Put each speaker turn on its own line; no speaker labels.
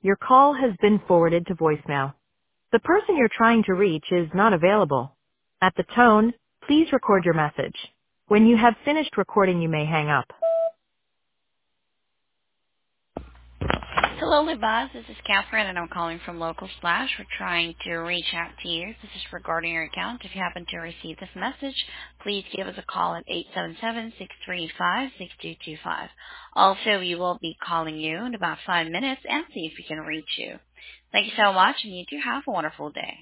Your call has been forwarded to voicemail. The person you're trying to reach is not available. At the tone, please record your message. When you have finished recording, you may hang up.
Hello, Libaz. This is Catherine, and I'm calling from Local Splash. We're trying to reach out to you. This is regarding your account. If you happen to receive this message, please give us a call at 877-635-6225. Also, we will be calling you in about 5 minutes and see if we can reach you. Thank you so much, and you do have a wonderful day.